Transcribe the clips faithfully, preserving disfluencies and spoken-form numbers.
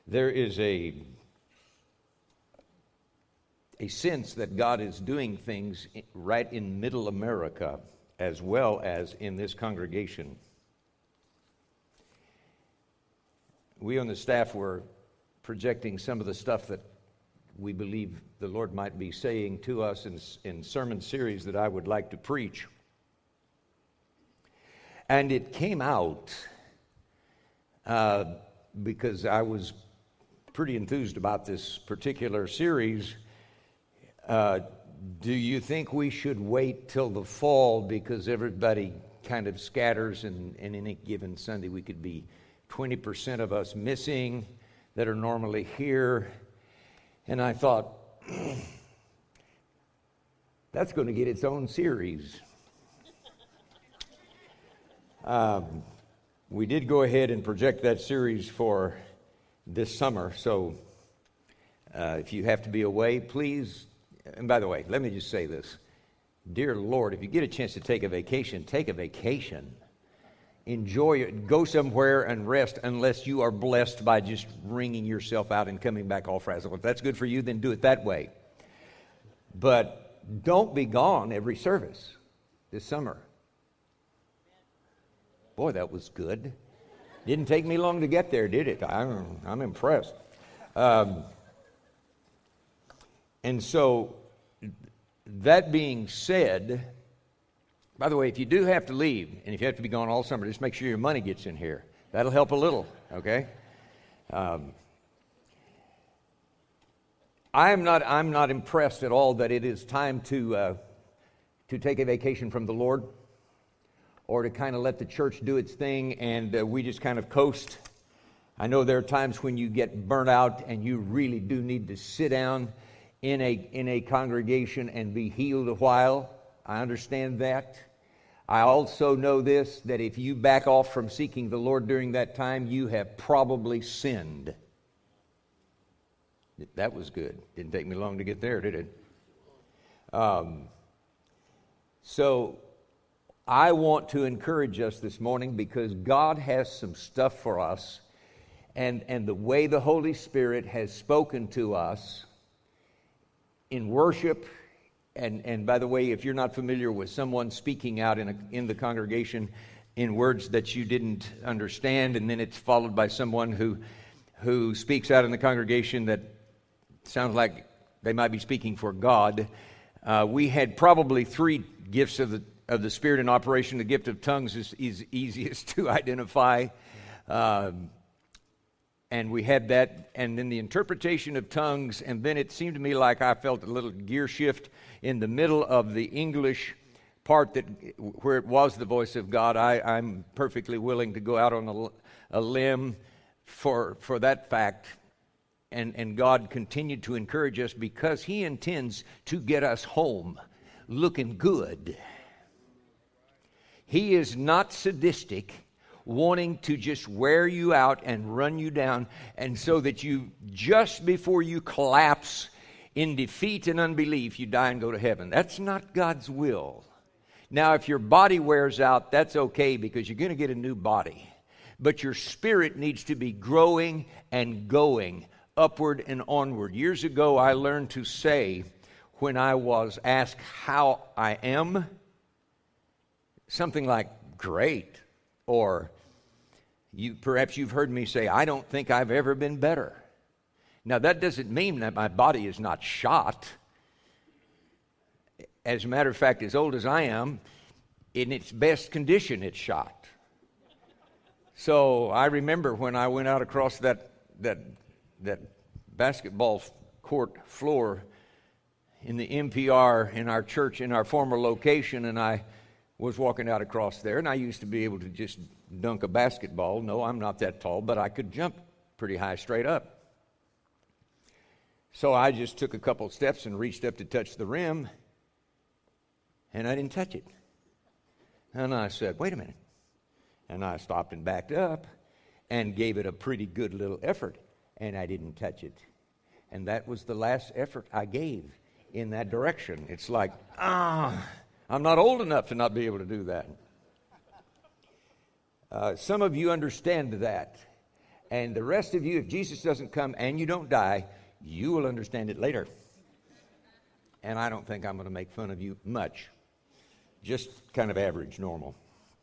There is a, a sense that God is doing things right in middle America as well as in this congregation. We on the staff were projecting some of the stuff that we believe the Lord might be saying to us in, in sermon series that I would like to preach. And it came out uh, because I was pretty enthused about this particular series. Uh, do you think we should wait till the fall because everybody kind of scatters and, and any given Sunday we could be twenty percent of us missing that are normally here? And I thought, that's going to get its own series. Um, we did go ahead and project that series for this summer, so uh, if you have to be away, please, and by the way, let me just say this. Dear Lord, if you get a chance to take a vacation, take a vacation. Enjoy it. Go somewhere and rest unless you are blessed by just wringing yourself out and coming back all frazzled. If that's good for you, then do it that way. But don't be gone every service this summer. Boy, that was good. Didn't take me long to get there, did it? I'm, I'm impressed. Um, and so, that being said, by the way, if you do have to leave, and if you have to be gone all summer, just make sure your money gets in here. That'll help a little, okay? Um, I am not. I'm not impressed at all that it is time to uh, to take a vacation from the Lord, or to kind of let the church do its thing and uh, we just kind of coast. I know there are times when you get burnt out and you really do need to sit down in a in a congregation and be healed a while. I understand that. I also know this, that if you back off from seeking the Lord during that time, you have probably sinned. That was good. Didn't take me long to get there, did it? Um, so I want to encourage us this morning because God has some stuff for us, and, and the way the Holy Spirit has spoken to us in worship. And and by the way, if you're not familiar with someone speaking out in a, in the congregation in words that you didn't understand, and then it's followed by someone who who speaks out in the congregation that sounds like they might be speaking for God, uh, we had probably three gifts of the of the Spirit in operation. The gift of tongues is, is easiest to identify. Um, And we had that, and then the interpretation of tongues, and then it seemed to me like I felt a little gear shift in the middle of the English part that where it was the voice of God. I, I'm perfectly willing to go out on a, a limb for for that fact, and, and God continued to encourage us because He intends to get us home looking good. He is not sadistic, wanting to just wear you out and run you down, and so that you, just before you collapse in defeat and unbelief, you die and go to heaven. That's not God's will. Now, if your body wears out, that's okay because you're going to get a new body. But your spirit needs to be growing and going upward and onward. Years ago, I learned to say, when I was asked how I am, something like, great. Or you, perhaps you've heard me say, I don't think I've ever been better. Now, that doesn't mean that my body is not shot. As a matter of fact, as old as I am, in its best condition, it's shot. So I remember when I went out across that that that basketball court floor in the M P R in our church, in our former location, and I was walking out across there, and I used to be able to just dunk a basketball. No, I'm not that tall, but I could jump pretty high straight up. So I just took a couple of steps and reached up to touch the rim, and I didn't touch it. And I said, wait a minute. And I stopped and backed up and gave it a pretty good little effort, and I didn't touch it. And that was the last effort I gave in that direction. It's like, ah, I'm not old enough to not be able to do that. Uh, some of you understand that. And the rest of you, if Jesus doesn't come and you don't die, you will understand it later. And I don't think I'm going to make fun of you much. Just kind of average, normal.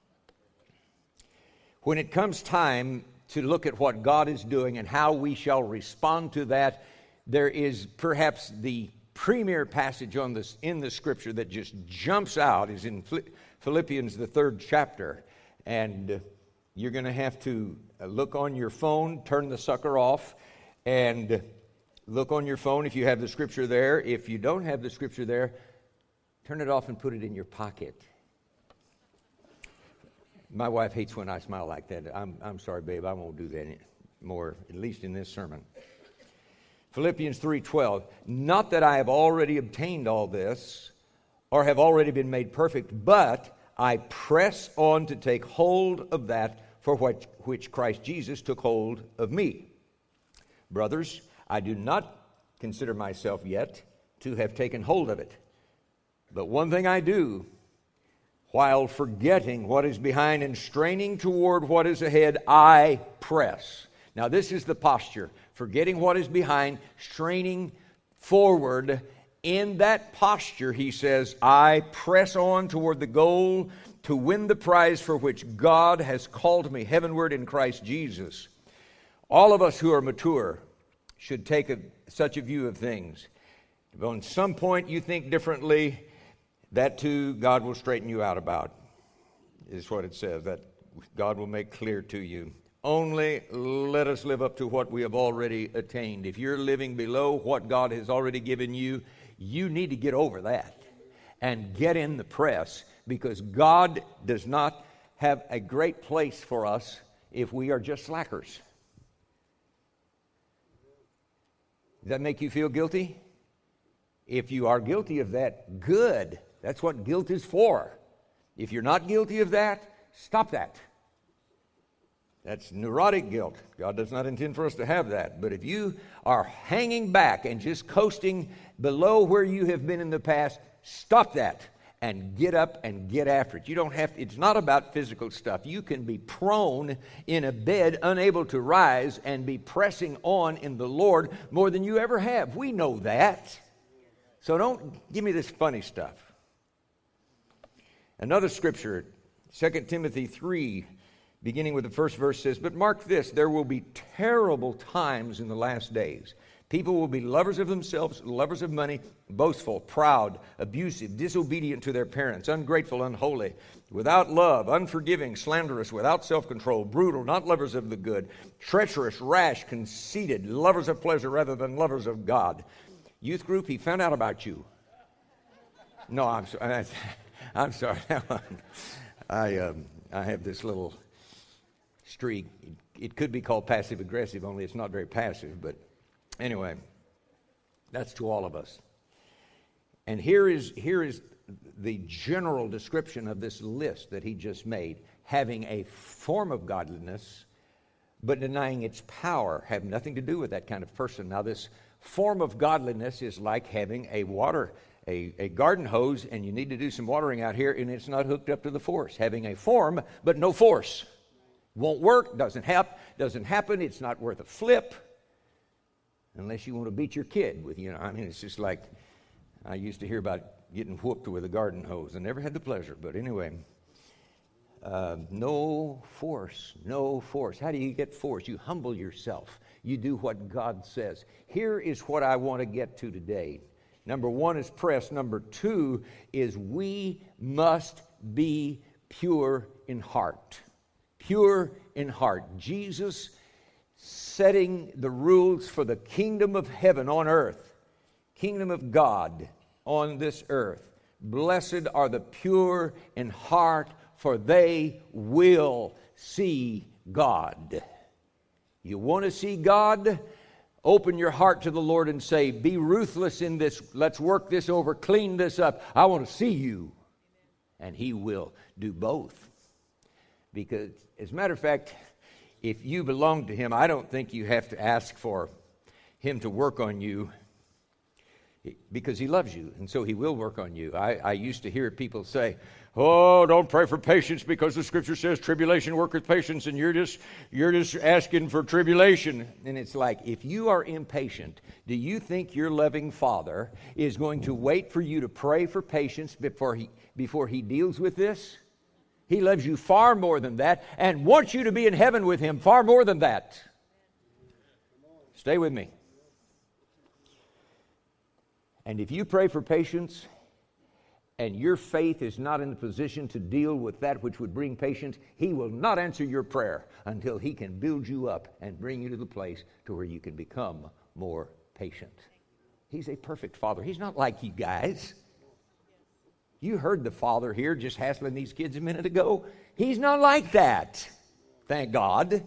When it comes time to look at what God is doing and how we shall respond to that, there is perhaps the premier passage on this in the Scripture that just jumps out is in Philippians, the third chapter. And you're going to have to look on your phone, turn the sucker off, and look on your phone if you have the Scripture there. If you don't have the Scripture there, turn it off and put it in your pocket. My wife hates when I smile like that. I'm, I'm sorry, babe, I won't do that more, at least in this sermon. Philippians three twelve, not that I have already obtained all this or have already been made perfect, but I press on to take hold of that for which, which Christ Jesus took hold of me. Brothers, I do not consider myself yet to have taken hold of it. But one thing I do, while forgetting what is behind and straining toward what is ahead, I press. Now this is the posture. Forgetting what is behind, straining forward. In that posture, he says, I press on toward the goal to win the prize for which God has called me heavenward in Christ Jesus. All of us who are mature should take a, such a view of things. If on some point you think differently, that too God will straighten you out about, is what it says, that God will make clear to you. Only let us live up to what we have already attained. If you're living below what God has already given you, you need to get over that and get in the press, because God does not have a great place for us if we are just slackers. Does that make you feel guilty? If you are guilty of that, good. That's what guilt is for. If you're not guilty of that, stop that. That's neurotic guilt. God does not intend for us to have that. But if you are hanging back and just coasting below where you have been in the past, stop that and get up and get after it. You don't have to, it's not about physical stuff. You can be prone in a bed, unable to rise, and be pressing on in the Lord more than you ever have. We know that. So don't give me this funny stuff. Another scripture, Second Timothy three, beginning with the first verse, says, but mark this, there will be terrible times in the last days. People will be lovers of themselves, lovers of money, boastful, proud, abusive, disobedient to their parents, ungrateful, unholy, without love, unforgiving, slanderous, without self-control, brutal, not lovers of the good, treacherous, rash, conceited, lovers of pleasure rather than lovers of God. Youth group, he found out about you. No, I'm sorry. I'm sorry. I um, I have this little streak. It, it could be called passive aggressive, only it's not very passive. But anyway, that's to all of us. And here is here is the general description of this list that he just made: having a form of godliness, but denying its power. Have nothing to do with that kind of person. Now, this form of godliness is like having a water, a, a garden hose, and you need to do some watering out here, and it's not hooked up to the force. Having a form, but no force. Won't work, doesn't hap- doesn't happen, it's not worth a flip, unless you want to beat your kid with, you know, I mean, it's just like, I used to hear about getting whooped with a garden hose. I never had the pleasure, but anyway. Uh, no force, no force. How do you get force? You humble yourself. You do what God says. Here is what I want to get to today. Number one is press. Number two is we must be pure in heart. Pure in heart. Jesus setting the rules for the kingdom of heaven on earth. Kingdom of God on this earth. Blessed are the pure in heart, for they will see God. You want to see God? Open your heart to the Lord and say, be ruthless in this. Let's work this over. Clean this up. I want to see you. And he will do both. Because, as a matter of fact, if you belong to him, I don't think you have to ask for him to work on you. because he loves you, and so he will work on you. I, I used to hear people say, oh, don't pray for patience because the scripture says tribulation worketh patience, and you're just you're just asking for tribulation. And it's like, if you are impatient, do you think your loving Father is going to wait for you to pray for patience before he before he deals with this? He loves you far more than that and wants you to be in heaven with him far more than that. Stay with me. And if you pray for patience and your faith is not in a position to deal with that which would bring patience, he will not answer your prayer until he can build you up and bring you to the place to where you can become more patient. He's a perfect Father. He's not like you guys. You heard the father here just hassling these kids a minute ago. He's not like that. Thank God.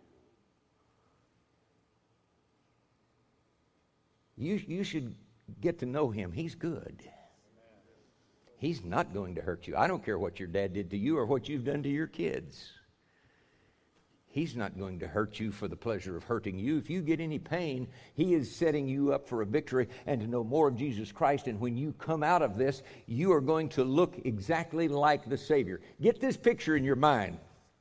You, you should get to know him. He's good. He's not going to hurt you. I don't care what your dad did to you or what you've done to your kids. He's not going to hurt you for the pleasure of hurting you. If you get any pain, he is setting you up for a victory and to know more of Jesus Christ. And when you come out of this, you are going to look exactly like the Savior. Get this picture in your mind.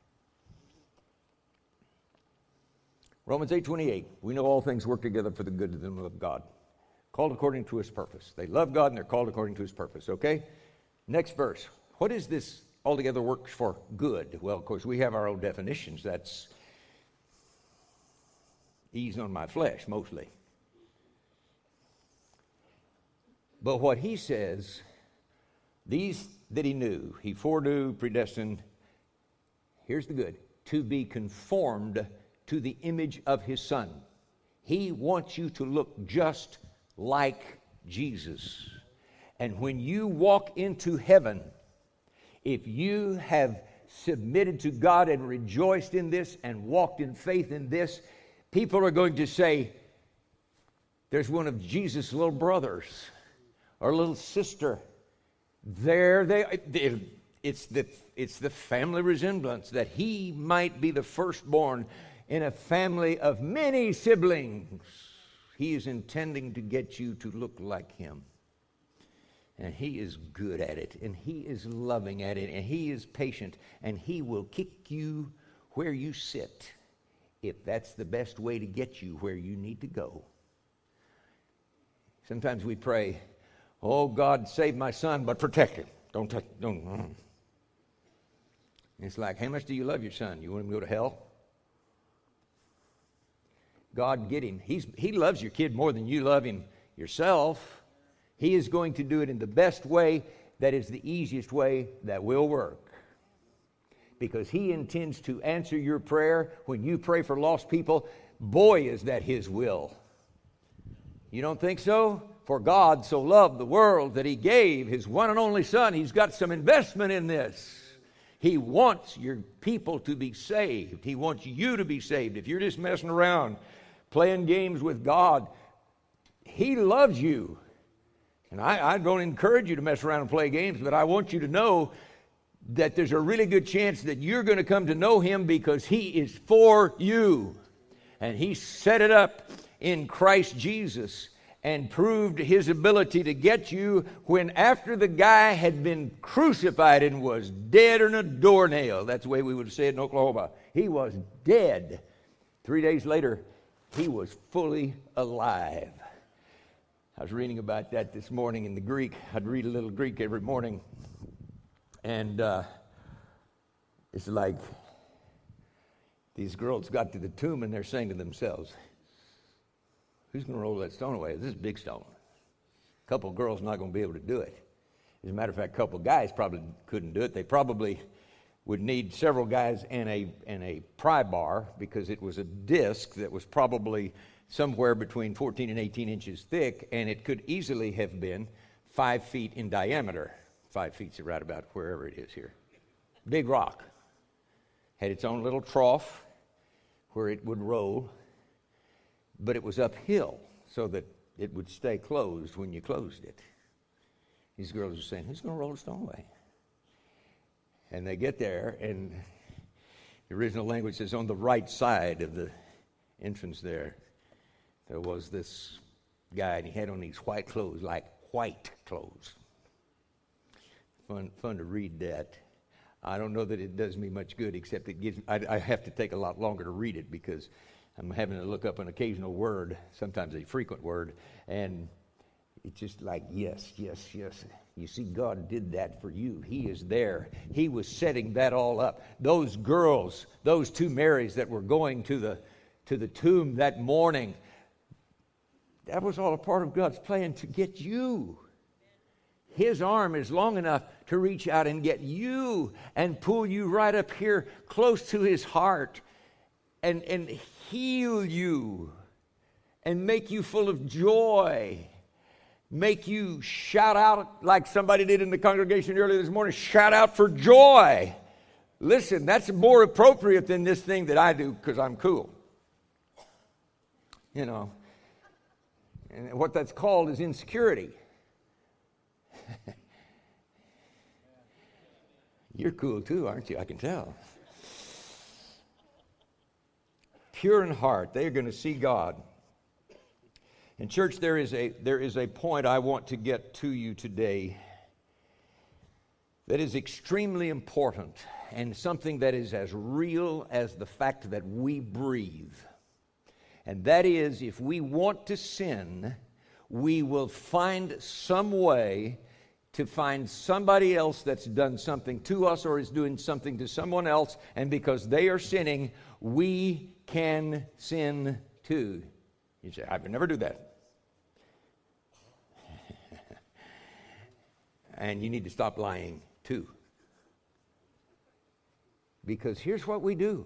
Romans eight twenty-eight. We know all things work together for the good of them who love God, called according to his purpose. They love God and they're called according to his purpose, okay? Next verse. What is this altogether works for good? Well, of course, we have our own definitions. That's ease on my flesh, mostly. But what he says, these that he knew, he foreknew, predestined, here's the good, to be conformed to the image of his Son. He wants you to look just like Jesus. And when you walk into heaven, if you have submitted to God and rejoiced in this and walked in faith in this, people are going to say, there's one of Jesus' little brothers or little sister. There they it's the it's the family resemblance that he might be the firstborn in a family of many siblings. He is intending to get you to look like him. And he is good at it, and he is loving at it, and he is patient, and he will kick you where you sit if that's the best way to get you where you need to go. Sometimes we pray, oh, God, save my son, but protect him. Don't touch, don't. Uh. It's like, how much do you love your son? You want him to go to hell? God, get him. He's, he loves your kid more than you love him yourself. He is going to do it in the best way that is the easiest way that will work. Because he intends to answer your prayer when you pray for lost people. Boy, is that his will. You don't think so? For God so loved the world that he gave his one and only Son. He's got some investment in this. He wants your people to be saved. He wants you to be saved. If you're just messing around, playing games with God, he loves you. And I, I don't encourage you to mess around and play games, but I want you to know that there's a really good chance that you're going to come to know him because he is for you. And he set it up in Christ Jesus and proved his ability to get you when after the guy had been crucified and was dead on a doornail. That's the way we would say it in Oklahoma. He was dead. Three days later, he was fully alive. I was reading about that this morning in the Greek. I'd read a little Greek every morning. And uh, it's like these girls got to the tomb and they're saying to themselves, who's going to roll that stone away? This is a big stone. A couple of girls not going to be able to do it. As a matter of fact, a couple of guys probably couldn't do it. They probably would need several guys and a, and a pry bar because it was a disc that was probably somewhere between fourteen and eighteen inches thick, and it could easily have been five feet in diameter. Five feet's right about wherever it is here. Big rock. Had its own little trough where it would roll, but it was uphill so that it would stay closed when you closed it. These girls are saying, who's going to roll the stone away? And they get there, and the original language says on the right side of the entrance there, there was this guy, and he had on these white clothes, like white clothes. Fun, fun to read that. I don't know that it does me much good, except it gives. I, I have to take a lot longer to read it because I'm having to look up an occasional word, sometimes a frequent word, and it's just like, yes, yes, yes. You see, God did that for you. He is there. He was setting that all up. Those girls, those two Marys that were going to the to the tomb that morning, that was all a part of God's plan to get you. His arm is long enough to reach out and get you and pull you right up here close to his heart and, and heal you and make you full of joy. Make you shout out like somebody did in the congregation earlier this morning. Shout out for joy. Listen, that's more appropriate than this thing that I do because I'm cool. You know. And what that's called is insecurity. You're cool too, aren't you? I can tell. Pure in heart, they are going to see God. In church, there is a there is a point I want to get to you today that is extremely important and something that is as real as the fact that we breathe. And that is, if we want to sin, we will find some way to find somebody else that's done something to us or is doing something to someone else, and because they are sinning, we can sin too. You say, I would never do that. And you need to stop lying too. Because here's what we do.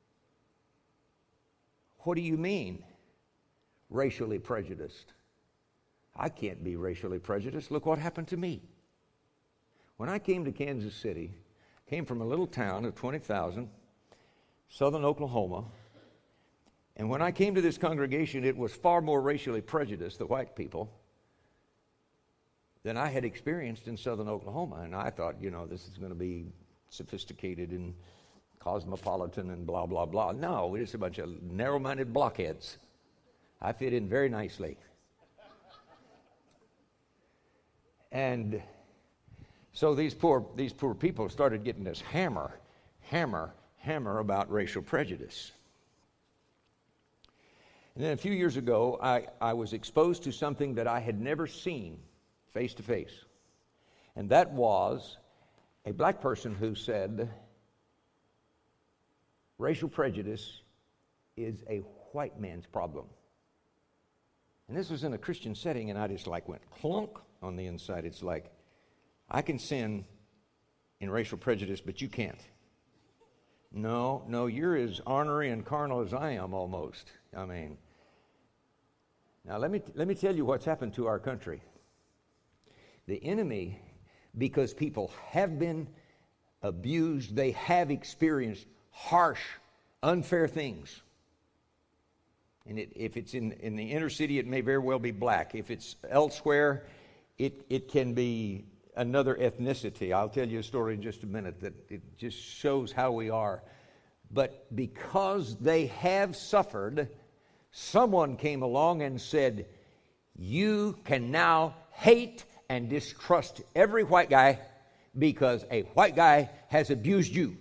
What do you mean? Racially prejudiced. I can't be racially prejudiced. Look what happened to me. When I came to Kansas City, came from a little town of twenty thousand, southern Oklahoma, and when I came to this congregation, it was far more racially prejudiced, the white people, than I had experienced in southern Oklahoma. And I thought, you know, this is going to be sophisticated and cosmopolitan and blah, blah, blah. No, we're just a bunch of narrow-minded blockheads. I fit in very nicely. And so these poor these poor people started getting this hammer, hammer, hammer about racial prejudice. And then a few years ago, I, I was exposed to something that I had never seen face to face. And that was a black person who said, racial prejudice is a white man's problem. And this was in a Christian setting, and I just like went clunk on the inside. It's like, I can sin in racial prejudice, but you can't. No, no, you're as ornery and carnal as I am almost. I mean, now let me let me tell you what's happened to our country. The enemy, because people have been abused, they have experienced harsh, unfair things. And it, if it's in, in the inner city, it may very well be black. If it's elsewhere, it, it can be another ethnicity. I'll tell you a story in just a minute that it just shows how we are. But because they have suffered, someone came along and said, you can now hate and distrust every white guy because a white guy has abused you.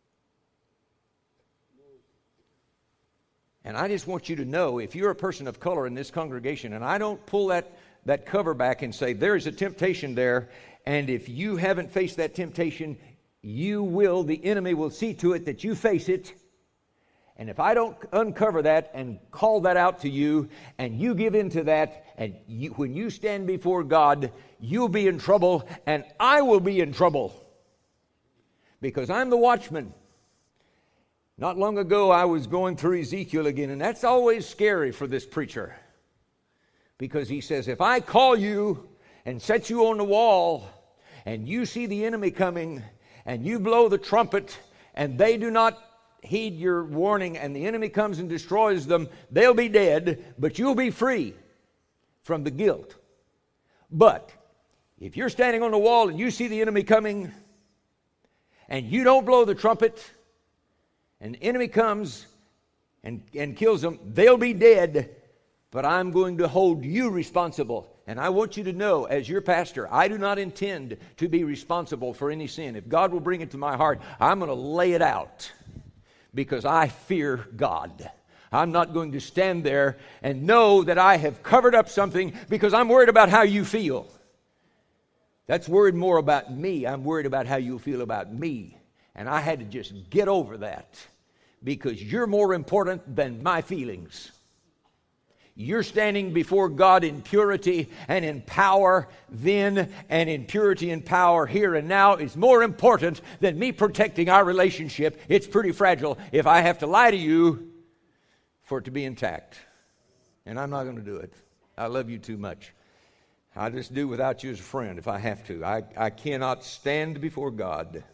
And I just want you to know, if you're a person of color in this congregation, and I don't pull that, that cover back and say, there is a temptation there, and if you haven't faced that temptation, you will, the enemy will see to it that you face it. And if I don't uncover that and call that out to you, and you give in to that, and you, when you stand before God, you'll be in trouble, and I will be in trouble. Because I'm the watchman. Not long ago, I was going through Ezekiel again, and that's always scary for this preacher. Because he says, if I call you and set you on the wall, and you see the enemy coming, and you blow the trumpet, and they do not heed your warning, and the enemy comes and destroys them, they'll be dead, but you'll be free from the guilt. But if you're standing on the wall and you see the enemy coming, and you don't blow the trumpet, and the enemy comes and, and kills them, they'll be dead, but I'm going to hold you responsible. And I want you to know, as your pastor, I do not intend to be responsible for any sin. If God will bring it to my heart, I'm going to lay it out because I fear God. I'm not going to stand there and know that I have covered up something because I'm worried about how you feel. That's worried more about me. I'm worried about how you feel about me. And I had to just get over that because you're more important than my feelings. You're standing before God in purity and in power then, and in purity and power here and now is more important than me protecting our relationship. It's pretty fragile if I have to lie to you for it to be intact. And I'm not going to do it. I love you too much. I'll just do without you as a friend if I have to. I, I cannot stand before God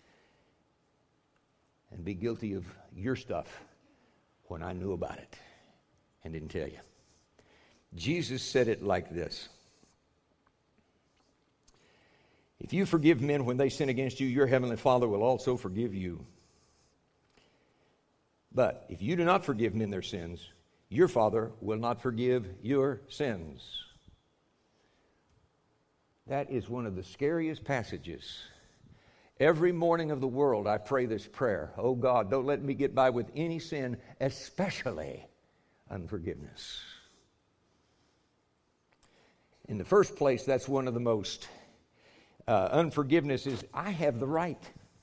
and be guilty of your stuff when I knew about it and didn't tell you. Jesus said it like this. If you forgive men when they sin against you, your heavenly Father will also forgive you. But if you do not forgive men their sins, your Father will not forgive your sins. That is one of the scariest passages. Every morning of the world, I pray this prayer. Oh God, don't let me get by with any sin, especially unforgiveness. In the first place, that's one of the most, uh, unforgiveness is, I have the right.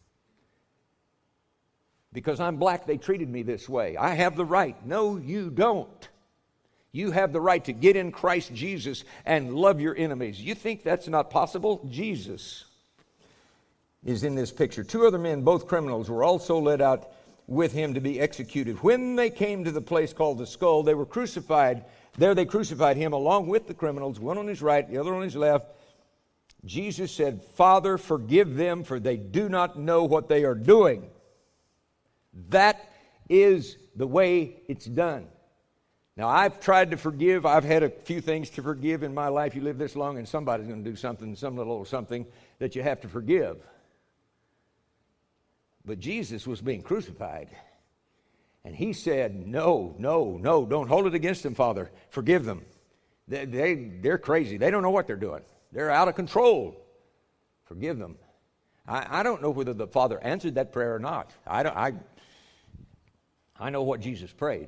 Because I'm black, they treated me this way. I have the right. No, you don't. You have the right to get in Christ Jesus and love your enemies. You think that's not possible? Jesus is in this picture. Two other men, both criminals, were also led out with him to be executed. When they came to the place called the Skull, they were crucified. There they crucified him along with the criminals, one on his right, the other on his left. Jesus said, Father, forgive them, for they do not know what they are doing. That is the way it's done. Now, I've tried to forgive. I've had a few things to forgive in my life. You live this long, and somebody's going to do something, some little something that you have to forgive. But Jesus was being crucified. And he said, no, no, no, don't hold it against them, Father. Forgive them. They, they, they're crazy. They don't know what they're doing. They're out of control. Forgive them. I, I don't know whether the Father answered that prayer or not. I, don't, I, I know what Jesus prayed.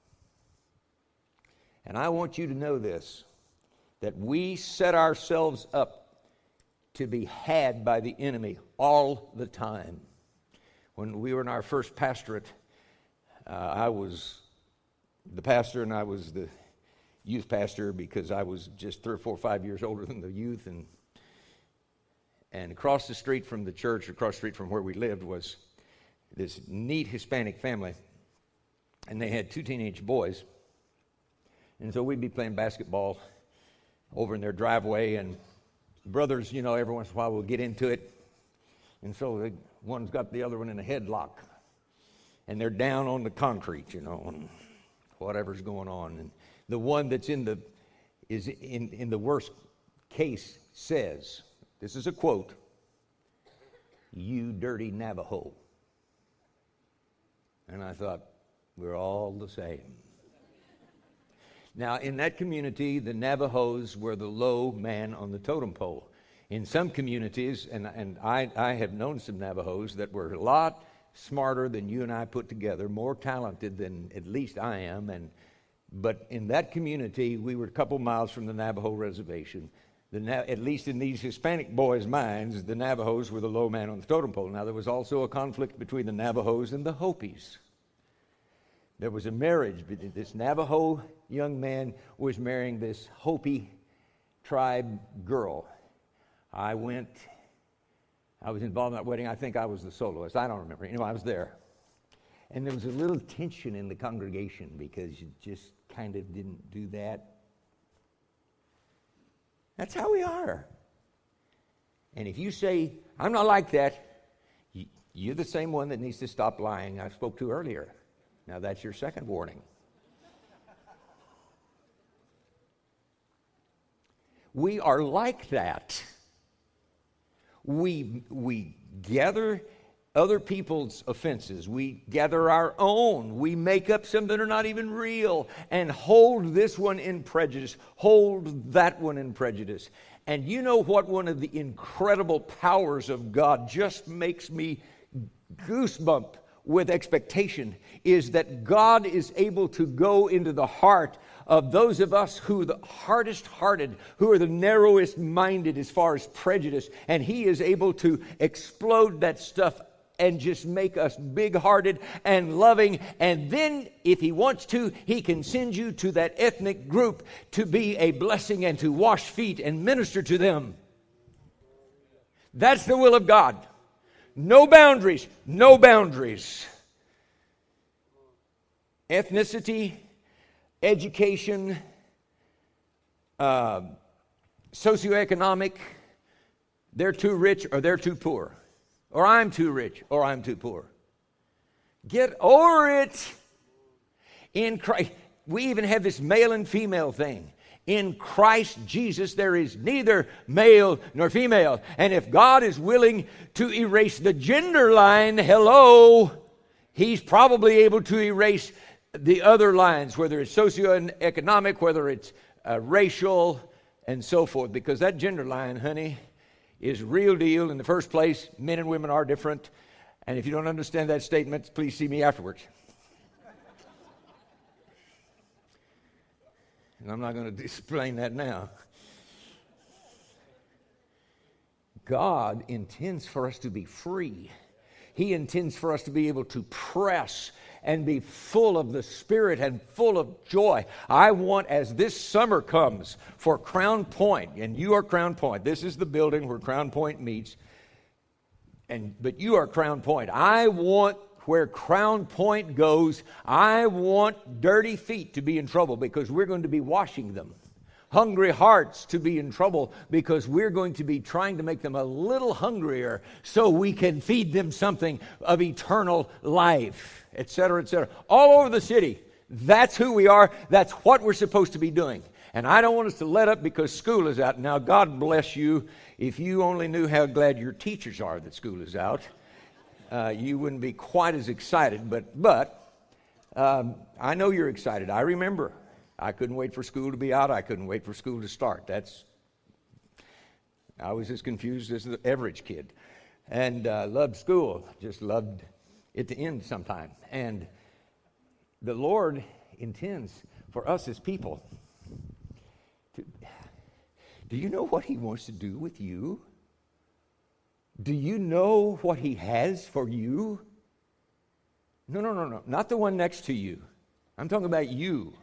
And I want you to know this, that we set ourselves up to be had by the enemy all the time. When we were in our first pastorate, uh, I was the pastor and I was the youth pastor because I was just three or four or five years older than the youth. And, and across the street from the church, across the street from where we lived, was this neat Hispanic family. And they had two teenage boys. And so we'd be playing basketball over in their driveway, and brothers, you know, every once in a while we'll get into it. And so the, one's got the other one in a headlock, and they're down on the concrete, you know, and whatever's going on. And the one that's in the is in, in the worst case says, this is a quote, "You dirty Navajo." And I thought, we're all the same. Now, in that community, the Navajos were the low man on the totem pole. In some communities, and, and I, I have known some Navajos that were a lot smarter than you and I put together, more talented than at least I am. And but in that community, we were a couple miles from the Navajo reservation. The, at least in these Hispanic boys' minds, the Navajos were the low man on the totem pole. Now, there was also a conflict between the Navajos and the Hopis. There was a marriage. This Navajo young man was marrying this Hopi tribe girl. I went, I was involved in that wedding. I think I was the soloist. I don't remember. You know, I was there. And there was a little tension in the congregation because you just kind of didn't do that. That's how we are. And if you say, I'm not like that, you're the same one that needs to stop lying I spoke to earlier. Now, that's your second warning. We are like that. We, we gather other people's offenses. We gather our own. We make up some that are not even real and hold this one in prejudice, hold that one in prejudice. And you know what? One of the incredible powers of God just makes me goosebump with expectation is that God is able to go into the heart of those of us who are the hardest hearted, who are the narrowest minded as far as prejudice, and He is able to explode that stuff and just make us big-hearted and loving. And then, if He wants to, He can send you to that ethnic group to be a blessing and to wash feet and minister to them. That's the will of God. No boundaries, no boundaries. Ethnicity, education, uh, socioeconomic, they're too rich or they're too poor. Or I'm too rich, or I'm too poor. Get over it. In Christ, we even have this male and female thing. In Christ Jesus, there is neither male nor female. And if God is willing to erase the gender line, hello, He's probably able to erase the other lines, whether it's socioeconomic, whether it's uh, racial, and so forth. Because that gender line, honey, is real deal. In the first place, men and women are different. And if you don't understand that statement, please see me afterwards. And I'm not going to explain that now. God intends for us to be free. He intends for us to be able to press and be full of the Spirit and full of joy. I want, as this summer comes for Crown Point, and you are Crown Point. This is the building where Crown Point meets. And but you are Crown Point. I want where Crown Point goes, I want dirty feet to be in trouble because we're going to be washing them. Hungry hearts to be in trouble because we're going to be trying to make them a little hungrier so we can feed them something of eternal life, et cetera, et cetera. All over the city. That's who we are. That's what we're supposed to be doing. And I don't want us to let up because school is out. Now, God bless you. If you only knew how glad your teachers are that school is out, uh, you wouldn't be quite as excited. But, but um, I know you're excited. I remember. I couldn't wait for school to be out. I couldn't wait for school to start. That's, I was as confused as the average kid. And uh, loved school. Just loved it to end sometime. And the Lord intends for us as people to, do you know what He wants to do with you? Do you know what He has for you? No, no, no, no. Not the one next to you. I'm talking about you.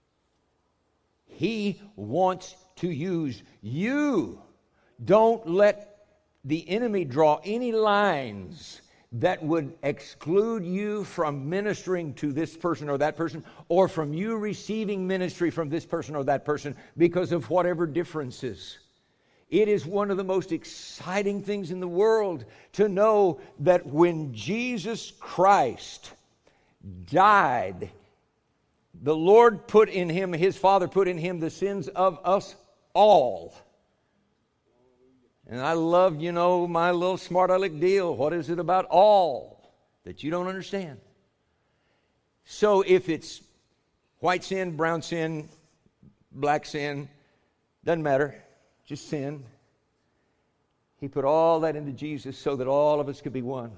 He wants to use you. Don't let the enemy draw any lines that would exclude you from ministering to this person or that person, or from you receiving ministry from this person or that person because of whatever differences. It is one of the most exciting things in the world to know that when Jesus Christ died, the Lord put in Him, His Father put in Him the sins of us all. And I love, you know, my little smart aleck deal. What is it about all that you don't understand? So if it's white sin, brown sin, black sin, doesn't matter, just sin. He put all that into Jesus so that all of us could be one.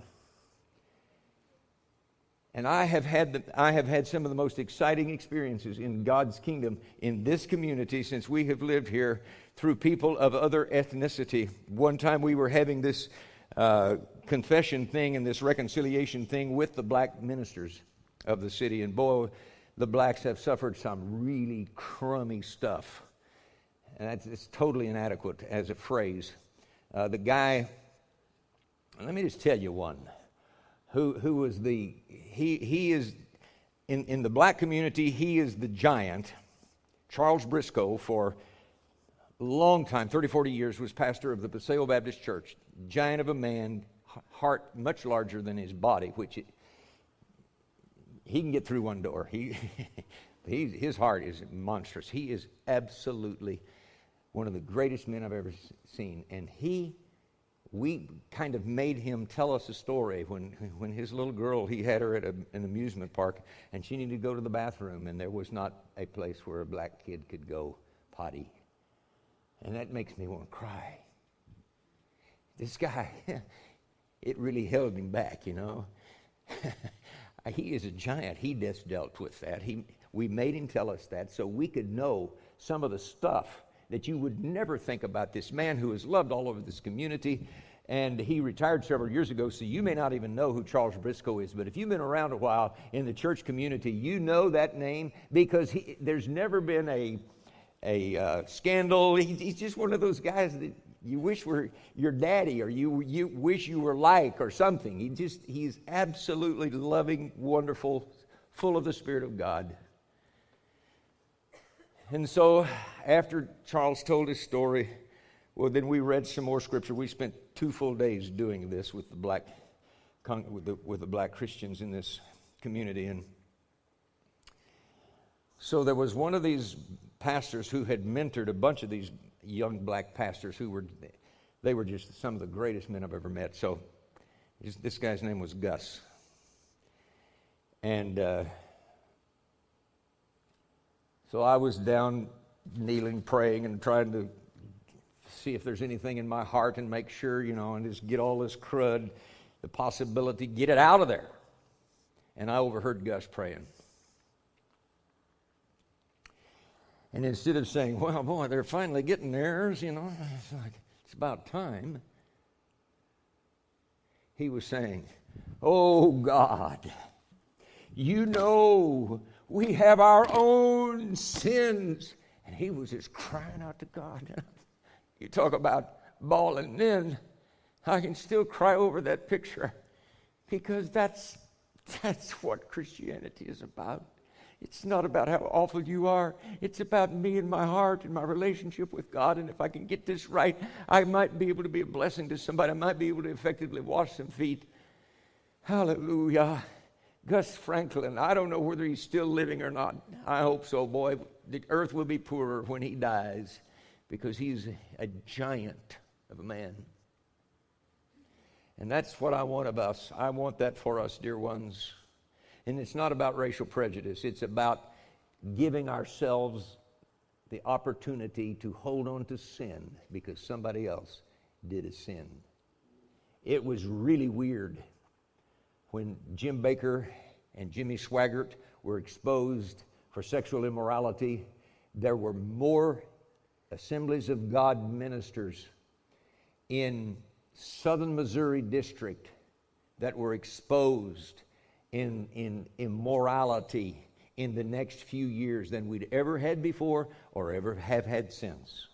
And I have had the, I have had some of the most exciting experiences in God's kingdom in this community since we have lived here through people of other ethnicity. One time we were having this uh, confession thing and this reconciliation thing with the black ministers of the city. And boy, the blacks have suffered some really crummy stuff. And that's it's totally inadequate as a phrase. Uh, the guy, let me just tell you one. Who who was the, he he is, in, in the black community, he is the giant. Charles Briscoe, for a long time, thirty, forty years, was pastor of the Paseo Baptist Church. Giant of a man, heart much larger than his body, which it, he can get through one door. He, he his heart is monstrous. He is absolutely one of the greatest men I've ever seen. And he we kind of made him tell us a story when, when his little girl, he had her at a, an amusement park, and she needed to go to the bathroom, and there was not a place where a black kid could go potty. And that makes me want to cry. This guy, it really held him back, you know. He is a giant. He just dealt with that. He, we made him tell us that so we could know some of the stuff that you would never think about this man who is loved all over this community. And he retired several years ago, so you may not even know who Charles Briscoe is. But if you've been around a while in the church community, you know that name because he, there's never been a, a uh, scandal. He, he's just one of those guys that you wish were your daddy, or you you wish you were like, or something. He just he's absolutely loving, wonderful, full of the Spirit of God. And so after Charles told his story, well, then we read some more scripture. We spent two full days doing this with the black with the, with the black Christians in this community. And so there was one of these pastors who had mentored a bunch of these young black pastors who were, they were just some of the greatest men I've ever met. So this guy's name was Gus. And uh, so I was down kneeling, praying, and trying to see if there's anything in my heart and make sure, you know, and just get all this crud, the possibility, get it out of there. And I overheard Gus praying. And instead of saying, well, boy, they're finally getting theirs, you know, it's like, it's about time, he was saying, oh, God, you know we have our own sins. And he was just crying out to God. You talk about bawling then. I can still cry over that picture because that's that's what Christianity is about. It's not about how awful you are. It's about me and my heart and my relationship with God. And if I can get this right, I might be able to be a blessing to somebody. I might be able to effectively wash some feet. Hallelujah. Gus Franklin, I don't know whether he's still living or not. I hope so, boy. The earth will be poorer when he dies because he's a giant of a man. And that's what I want of us. I want that for us, dear ones. And it's not about racial prejudice. It's about giving ourselves the opportunity to hold on to sin because somebody else did a sin. It was really weird when Jim Baker and Jimmy Swaggart were exposed for sexual immorality. There were more Assemblies of God ministers in southern Missouri district that were exposed in, in immorality in the next few years than we'd ever had before or ever have had since.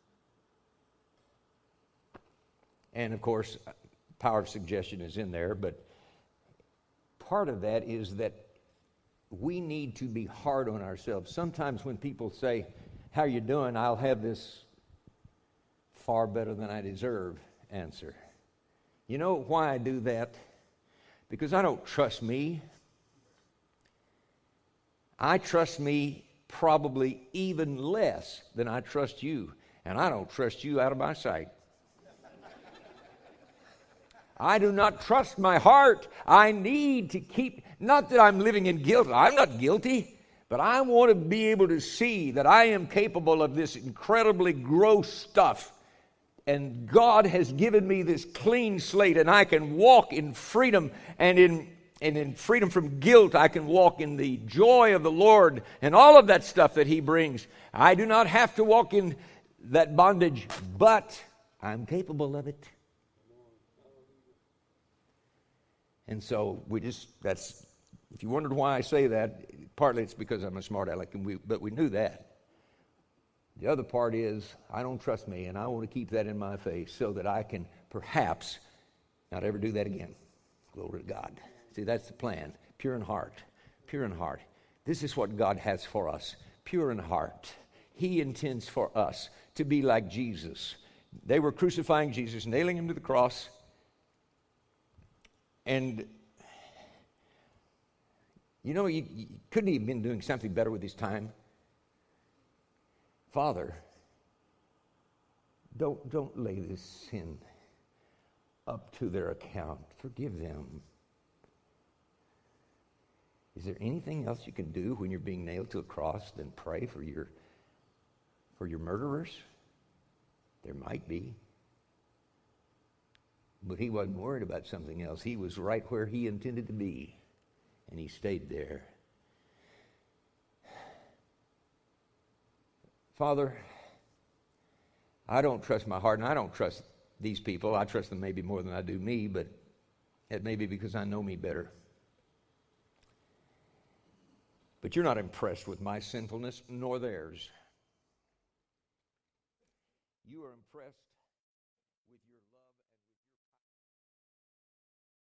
And of course, power of suggestion is in there, but part of that is that we need to be hard on ourselves. Sometimes when people say, how you doing? I'll have this far better than I deserve answer. You know why I do that? Because I don't trust me. I trust me probably even less than I trust you. And I don't trust you out of my sight. I do not trust my heart. I need to keep, not that I'm living in guilt. I'm not guilty. But I want to be able to see that I am capable of this incredibly gross stuff. And God has given me this clean slate, and I can walk in freedom, and in, and in freedom from guilt, I can walk in the joy of the Lord and all of that stuff that He brings. I do not have to walk in that bondage, but I'm capable of it. And so we just, that's, if you wondered why I say that, partly it's because I'm a smart aleck, and we, but we knew that. The other part is, I don't trust me, and I want to keep that in my face so that I can perhaps not ever do that again. Glory to God. See, that's the plan. Pure in heart. Pure in heart. This is what God has for us. Pure in heart. He intends for us to be like Jesus. They were crucifying Jesus, nailing Him to the cross, and you know, you, you, couldn't he have been doing something better with his time? Father, don't, don't lay this sin up to their account. Forgive them. Is there anything else you can do when you're being nailed to a cross than pray for your, for your murderers? There might be. But he wasn't worried about something else. He was right where he intended to be, and he stayed there. Father, I don't trust my heart, and I don't trust these people. I trust them maybe more than I do me, but it may be because I know me better. But you're not impressed with my sinfulness, nor theirs. You are impressed with your love.